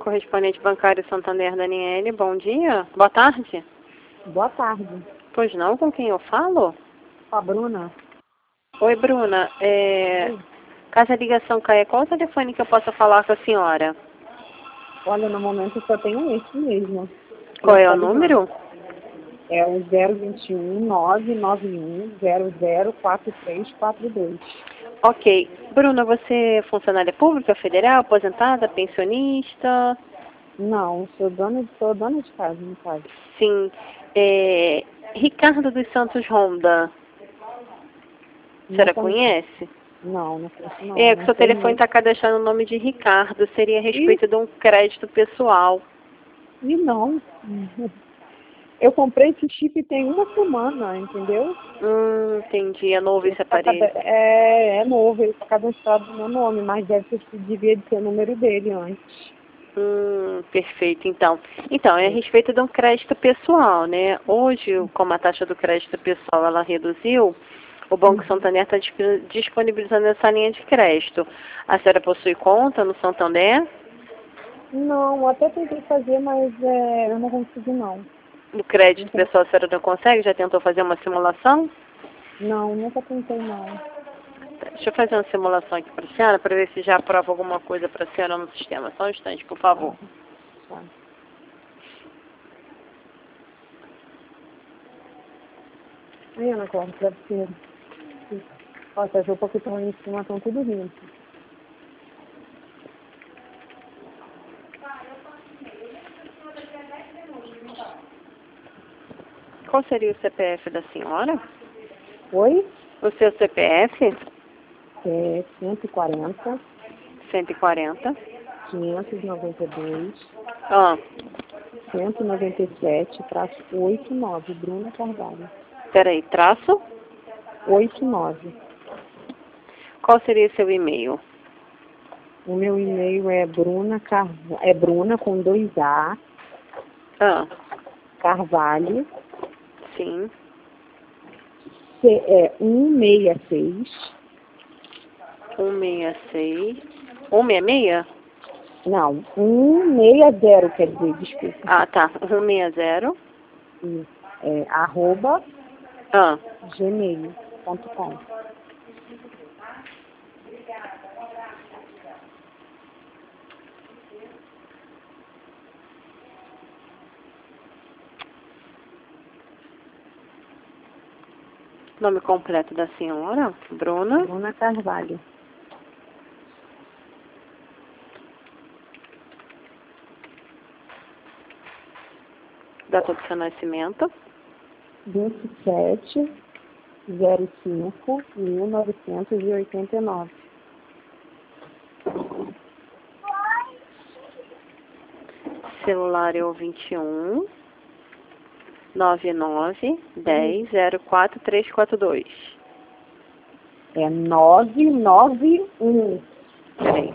correspondente bancário Santander, Daniele. Bom dia. Boa tarde. Boa tarde. Pois não, com quem eu falo? Com a Bruna. Oi, Bruna. Oi. Caso a ligação caia, qual o telefone que eu possa falar com a senhora? Olha, no momento eu só tenho esse mesmo. Qual é o número? É o 021 991 004342. Ok. Bruna, você é funcionária pública, federal, aposentada, pensionista? Não, sou dona de casa, no caso. Sim. Ricardo dos Santos Ronda. A senhora conhece? Não conheço não. Que Não seu sei telefone mesmo. está cadastrando o nome de Ricardo. Seria a respeito de um crédito pessoal. E não. Eu comprei esse chip tem uma semana, entendeu? Entendi. É novo esse aparelho. É novo, ele está cadastrado no meu nome, mas devia de ser o número dele antes. Perfeito, então. Então, é a respeito de um crédito pessoal, né? Hoje, como a taxa do crédito pessoal ela reduziu, o Banco Santander está disponibilizando essa linha de crédito. A senhora possui conta no Santander? Não, até tentei fazer, mas eu não consegui não. No crédito pessoal a senhora não consegue? Já tentou fazer uma simulação? Não, nunca tentei não. Deixa eu fazer uma simulação aqui para a senhora, para ver se já aprova alguma coisa para a senhora no sistema. Só um instante, por favor. Tá. Aí, Ana Cláudia, deve ser. Olha, as roupas que estão aí em cima estão tudo limpas. Qual seria o CPF da senhora? Oi? O seu CPF? É 140, 140. 592, Ah, 197-89, Bruna Carvalho. peraí, traço? 89. Qual seria o seu e-mail? O meu e-mail é Bruna com 2A, Ah, Carvalho, sim. 166. 166. 166? Não, 160, quer dizer, desculpa. Ah, tá. 160. Isso. Arroba Ah, gmail.com. nome completo da senhora? Bruna. Bruna Carvalho. Data do seu nascimento? 27/05/1989. Celular é o 21 99 10 04342. É 991. Peraí.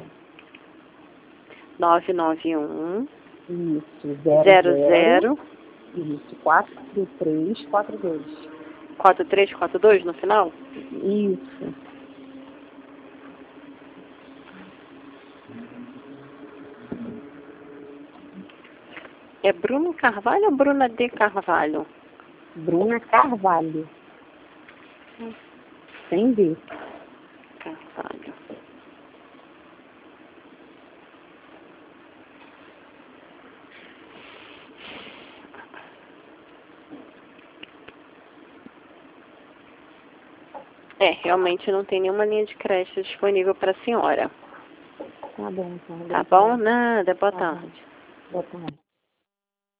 991 Isso, 00 isso, 4342. 4342 no final? Isso. É Bruno Carvalho ou Bruna de Carvalho? Bruna Carvalho. Sem D. Carvalho. Realmente não tem nenhuma linha de crédito disponível para a senhora. Tá bom, então. Tá bom? Nada. Boa Tá bom. tarde. Boa tarde.